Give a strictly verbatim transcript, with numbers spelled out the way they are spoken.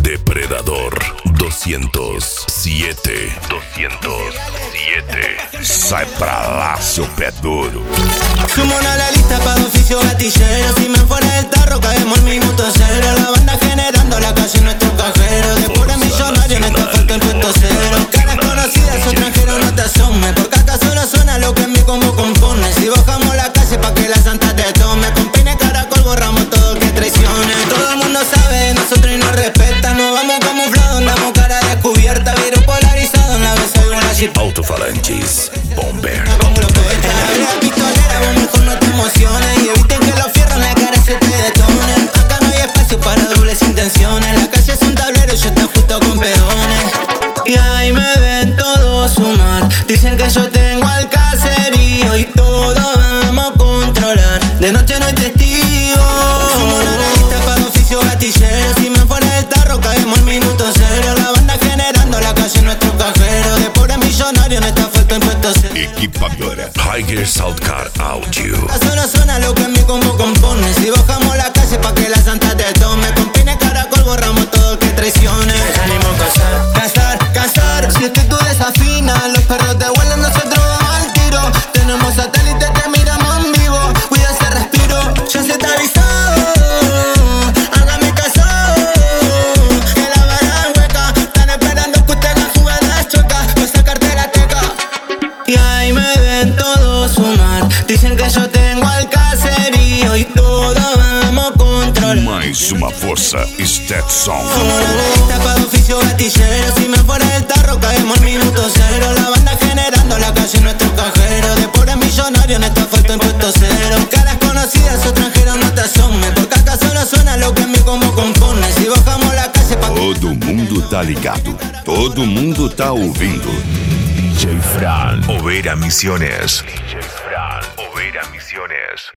Depredador doscientos siete. doscientos siete. Sai pra lá, seu pé duro. Sumo a la lista para oficio gatillero. Si me fuera del tarro caemos al minuto cero. La banda generando la calle nuestro cajero. De pura millonario en esta falta en puesto cero. Caras conocidas, su extranjero no te asome. Porque acá solo suena lo que en mi combo compone. Si bajamos la calle pa' que la santa te tome. Con peine caracol borramos todo que traicione. Todo el mundo sabe, nosotros y nos respeta. Nos vamos camuflados, andamos cara descubierta. Virus polarizado, en la vez hay una chip. Altofalantes Bomber. Como lo peta, la vida pistolera, vos mejor no te emociones. Y eviten que los fierros en la cara se te detonen. Acá no hay espacio para dobles intenciones. La calle es un tablero y yo estoy justo con peones. Y ahí me ven todos sumar. Dicen que yo tengo al caserío y todo vamos a controlar. De noche no hay testigos. Fumo una revista para oficio gatillero. Si me fuera del tarro caemos al minuto cero. La banda generando la calle nuestro cajero. De pobre millonario en esta falta en puesto cero. Equipadora Tiger Soundcar Audio. Solo suena lo que en mi combo compone. Si bajamos la calle pa' que la santa te tome. Con peine caracol borramos todo que traicione. Salimos a cazar, cazar, cazar. Si es que tú desafinas, los perros te huelen, nosotros vamos al tiro. Tenemos satélite, te miramos en vivo. Cuida ese respiro, ya se te avisó. Hágame caso, que la vara es hueca. Están esperando que usted haga jugadas chocas pa' sacarte la teca. Y ahí me ven todos sumar. Dicen que yo tengo al caserío y todo vamos a controlar. Mais uma força Stetson. Como la revista para oficio gatillero. Si me fuera del tarro caemos al minuto cero. La banda generando la calle nuestro cajero. De pobre millonario en esta falta en puesto cero. Caras conocidas, su extranjero no te asome. Porque acá solo suena lo que en mi combo compone. Si bajamos la calle pa' Todo mundo tá ligado. Todo mundo tá ouvindo. D J Fran. Oveira Misiones. D J Fran. Oveira Misiones.